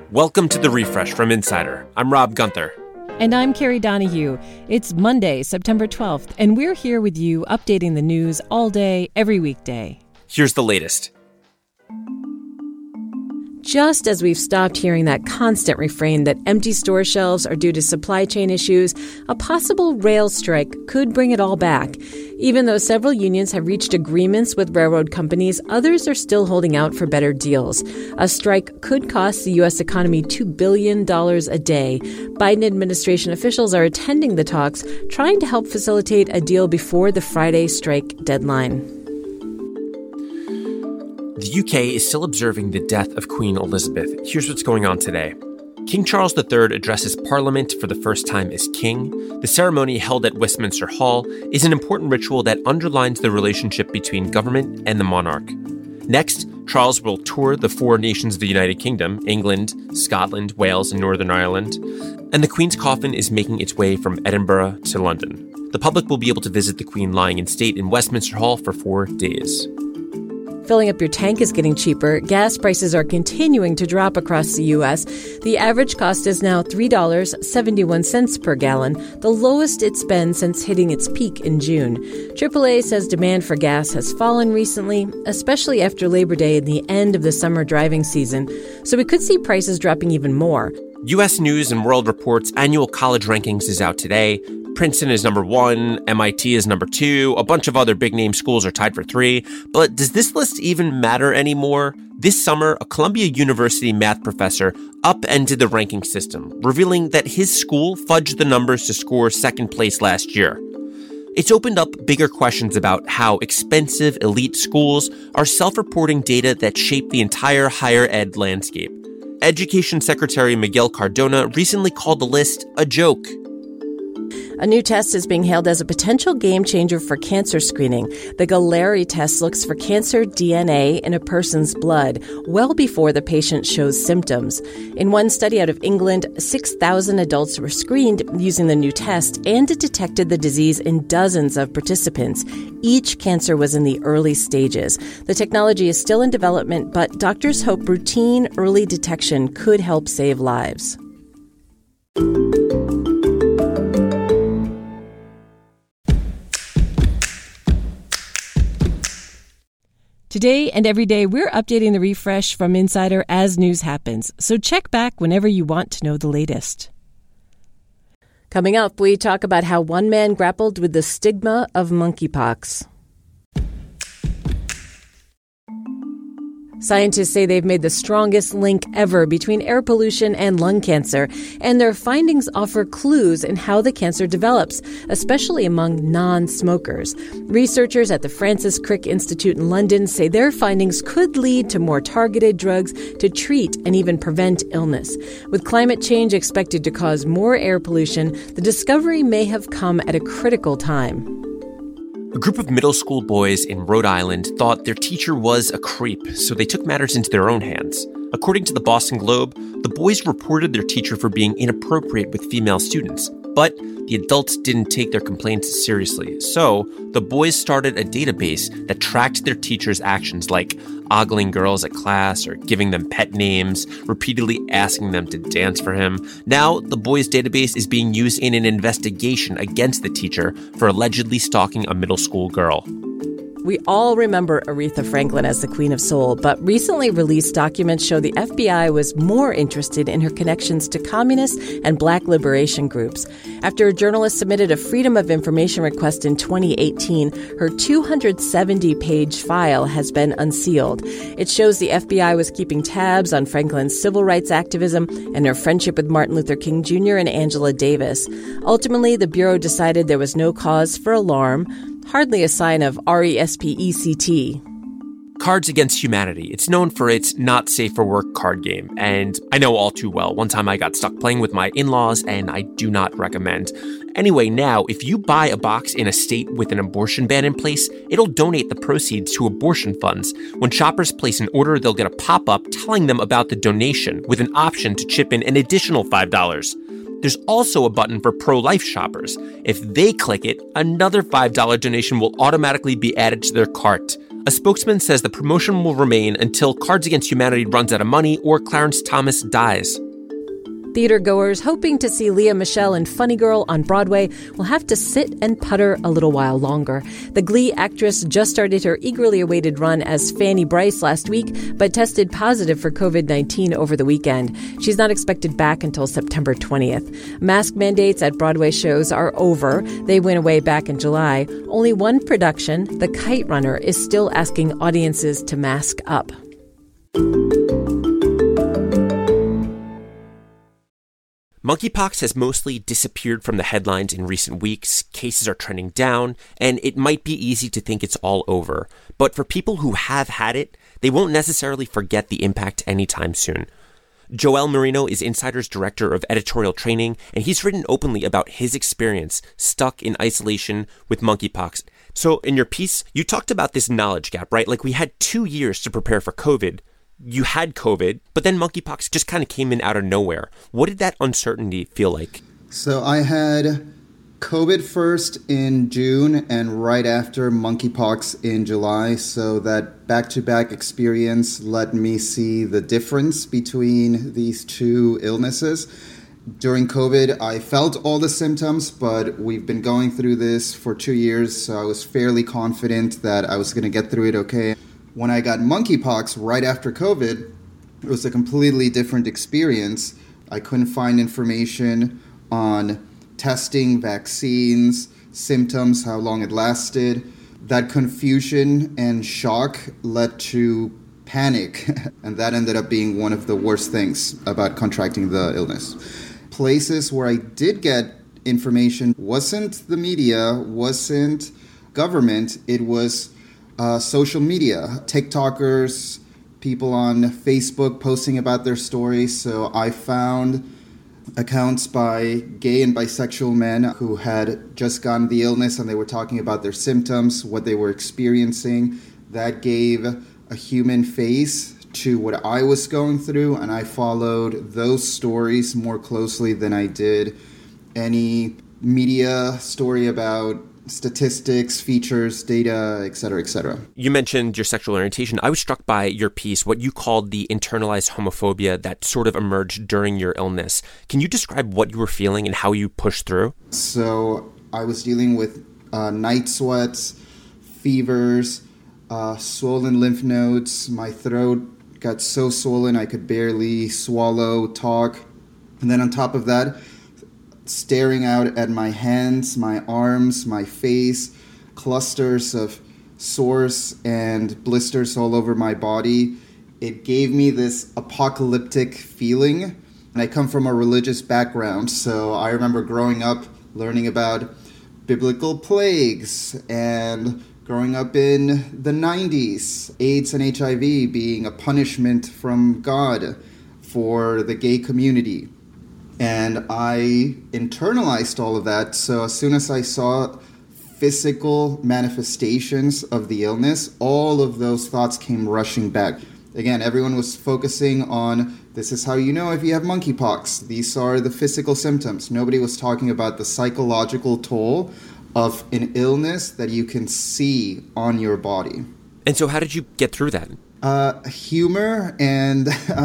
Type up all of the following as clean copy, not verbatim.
Welcome to The Refresh from Insider. I'm Rob Gunther. And I'm Carrie Donahue. It's Monday, September 12th, and we're here with you updating the news all day, every weekday. Here's the latest. Just as we've stopped hearing that constant refrain that empty store shelves are due to supply chain issues, a possible rail strike could bring it all back. Even though several unions have reached agreements with railroad companies, others are still holding out for better deals. A strike could cost the U.S. economy $2 billion a day. Biden administration officials are attending the talks, trying to help facilitate a deal before the Friday strike deadline. The UK is still observing the death of Queen Elizabeth. Here's what's going on today. King Charles III addresses Parliament for the first time as king. The ceremony, held at Westminster Hall, is an important ritual that underlines the relationship between government and the monarch. Next, Charles will tour the four nations of the United Kingdom: England, Scotland, Wales, and Northern Ireland. And the Queen's coffin is making its way from Edinburgh to London. The public will be able to visit the Queen lying in state in Westminster Hall for 4 days. Filling up your tank is getting cheaper. Gas prices are continuing to drop across the U.S. The average cost is now $3.71 per gallon, the lowest it's been since hitting its peak in June. AAA says demand for gas has fallen recently, especially after Labor Day and the end of the summer driving season, so we could see prices dropping even more. U.S. News and World Report's annual college rankings is out today. Princeton is number 1, MIT is number 2, a bunch of other big-name schools are tied for 3. But does this list even matter anymore? This summer, a Columbia University math professor upended the ranking system, revealing that his school fudged the numbers to score second place last year. It's opened up bigger questions about how expensive elite schools are self-reporting data that shape the entire higher ed landscape. Education Secretary Miguel Cardona recently called the list a joke. A new test is being hailed as a potential game changer for cancer screening. The Galleri test looks for cancer DNA in a person's blood well before the patient shows symptoms. In one study out of England, 6,000 adults were screened using the new test, and it detected the disease in dozens of participants. Each cancer was in the early stages. The technology is still in development, but doctors hope routine early detection could help save lives. Today and every day, we're updating the Refresh from Insider as news happens, so check back whenever you want to know the latest. Coming up, we talk about how one man grappled with the stigma of monkeypox. Scientists say they've made the strongest link ever between air pollution and lung cancer, and their findings offer clues in how the cancer develops, especially among non-smokers. Researchers at the Francis Crick Institute in London say their findings could lead to more targeted drugs to treat and even prevent illness. With climate change expected to cause more air pollution, the discovery may have come at a critical time. A group of middle school boys in Rhode Island thought their teacher was a creep, so they took matters into their own hands. According to the Boston Globe, the boys reported their teacher for being inappropriate with female students, but the adults didn't take their complaints seriously. So the boys started a database that tracked their teacher's actions, like ogling girls at class or giving them pet names, repeatedly asking them to dance for him. Now, the boys' database is being used in an investigation against the teacher for allegedly stalking a middle school girl. We all remember Aretha Franklin as the Queen of Soul, but recently released documents show the FBI was more interested in her connections to communist and black liberation groups. After a journalist submitted a Freedom of Information request in 2018, her 270-page file has been unsealed. It shows the FBI was keeping tabs on Franklin's civil rights activism and her friendship with Martin Luther King Jr. and Angela Davis. Ultimately, the Bureau decided there was no cause for alarm. Hardly a sign of RESPECT. Cards Against Humanity. It's known for its not safe for work card game, and I know all too well. One time I got stuck playing with my in-laws, and I do not recommend. Anyway, now, if you buy a box in a state with an abortion ban in place, it'll donate the proceeds to abortion funds. When shoppers place an order, they'll get a pop-up telling them about the donation, with an option to chip in an additional $5. There's also a button for pro-life shoppers. If they click it, another $5 donation will automatically be added to their cart. A spokesman says the promotion will remain until Cards Against Humanity runs out of money or Clarence Thomas dies. Theatergoers hoping to see Lea Michele in Funny Girl on Broadway will have to sit and putter a little while longer. The Glee actress just started her eagerly awaited run as Fanny Brice last week, but tested positive for COVID-19 over the weekend. She's not expected back until September 20th. Mask mandates at Broadway shows are over. They went away back in July. Only one production, The Kite Runner, is still asking audiences to mask up. Monkeypox has mostly disappeared from the headlines in recent weeks. Cases are trending down, and it might be easy to think it's all over. But for people who have had it, they won't necessarily forget the impact anytime soon. Joel Marino is Insider's director of editorial training, and he's written openly about his experience stuck in isolation with monkeypox. So in your piece, you talked about this knowledge gap, right? Like we had 2 years to prepare for COVID. You had COVID, but then monkeypox just kind of came in out of nowhere. What did that uncertainty feel like? So I had COVID first in June and right after monkeypox in July. So that back-to-back experience let me see the difference between these two illnesses. During COVID, I felt all the symptoms, but we've been going through this for 2 years, so I was fairly confident that I was going to get through it okay. When I got monkeypox right after COVID, it was a completely different experience. I couldn't find information on testing, vaccines, symptoms, how long it lasted. That confusion and shock led to panic, and that ended up being one of the worst things about contracting the illness. Places where I did get information wasn't the media, wasn't government, it was social media, TikTokers, people on Facebook posting about their stories. So I found accounts by gay and bisexual men who had just gotten the illness and they were talking about their symptoms, what they were experiencing. That gave a human face to what I was going through, and I followed those stories more closely than I did any media story about statistics, features, data, et cetera, et cetera. You mentioned your sexual orientation. I was struck by your piece, what you called the internalized homophobia that sort of emerged during your illness. Can you describe what you were feeling and how you pushed through? So I was dealing with night sweats, fevers, swollen lymph nodes. My throat got so swollen I could barely swallow, talk. And then on top of that, staring out at my hands, my arms, my face, clusters of sores and blisters all over my body. It gave me this apocalyptic feeling. And I come from a religious background, so I remember growing up learning about biblical plagues and growing up in the 90s, AIDS and HIV being a punishment from God for the gay community. And I internalized all of that. So as soon as I saw physical manifestations of the illness, all of those thoughts came rushing back. Again, everyone was focusing on, this is how you know if you have monkeypox. These are the physical symptoms. Nobody was talking about the psychological toll of an illness that you can see on your body. And so how did you get through that? Humor and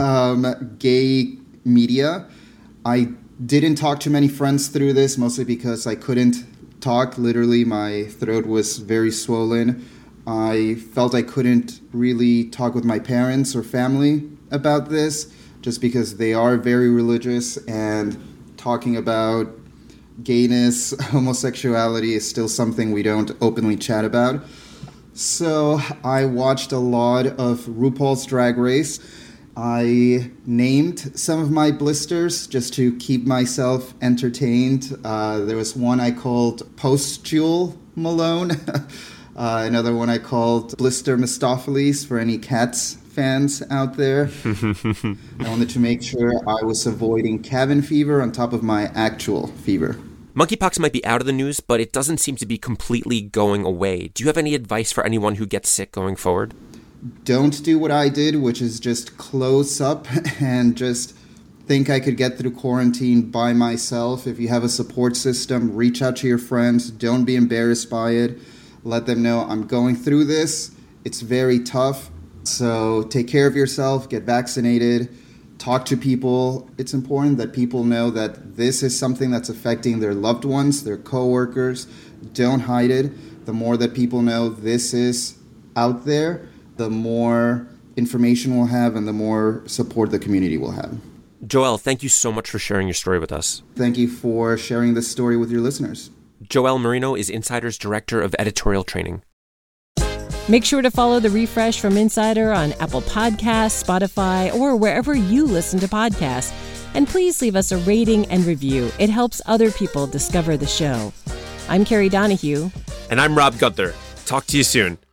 gay media. I didn't talk to many friends through this, mostly because I couldn't talk. Literally, my throat was very swollen. I felt I couldn't really talk with my parents or family about this, just because they are very religious, and talking about gayness, homosexuality is still something we don't openly chat about. So I watched a lot of RuPaul's Drag Race. I named some of my blisters just to keep myself entertained. There was one I called Postule Malone. Another one I called Blister Mistopheles for any Cats fans out there. I wanted to make sure I was avoiding cabin fever on top of my actual fever. Monkeypox might be out of the news, but it doesn't seem to be completely going away. Do you have any advice for anyone who gets sick going forward? Don't do what I did, which is just close up and just think I could get through quarantine by myself. If you have a support system, reach out to your friends. Don't be embarrassed by it. Let them know I'm going through this. It's very tough. So take care of yourself, get vaccinated, talk to people. It's important that people know that this is something that's affecting their loved ones, their coworkers. Don't hide it. The more that people know this is out there, the more information we'll have and the more support the community will have. Joel, thank you so much for sharing your story with us. Thank you for sharing this story with your listeners. Joel Marino is Insider's Director of Editorial Training. Make sure to follow The Refresh from Insider on Apple Podcasts, Spotify, or wherever you listen to podcasts. And please leave us a rating and review. It helps other people discover the show. I'm Carrie Donahue. And I'm Rob Gunther. Talk to you soon.